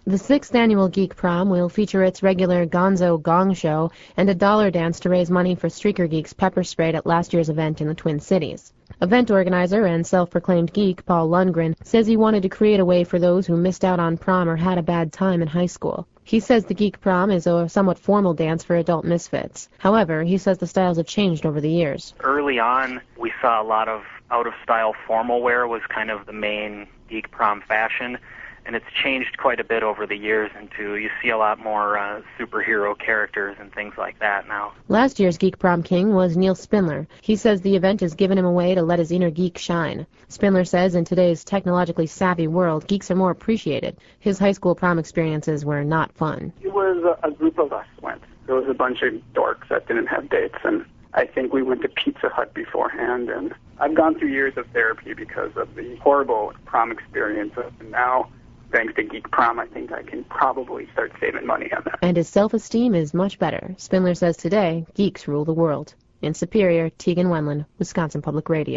The 6th annual Geek Prom will feature its regular Gonzo Gong Show and a dollar dance to raise money for streaker geeks pepper sprayed at last year's event in the Twin Cities. Event organizer and self-proclaimed geek Paul Lundgren says he wanted to create a way for those who missed out on prom or had a bad time in high school. He says the Geek Prom is a somewhat formal dance for adult misfits. However, he says the styles have changed over the years. Early on, we saw a lot of out-of-style formal wear was kind of the main Geek Prom fashion, and it's changed quite a bit over the years into you see a lot more superhero characters and things like that now. Last year's Geek Prom king was Neil Spindler. He says the event has given him a way to let his inner geek shine. Spindler says in today's technologically savvy world, geeks are more appreciated. His high school prom experiences were not fun. It was a group of us went. There was a bunch of dorks that didn't have dates, and I think we went to Pizza Hut beforehand, and I've gone through years of therapy because of the horrible prom experience, and now, thanks to Geek Prom, I think I can probably start saving money on that. And his self-esteem is much better. Spindler says today, geeks rule the world. In Superior, Tegan Wendland, Wisconsin Public Radio.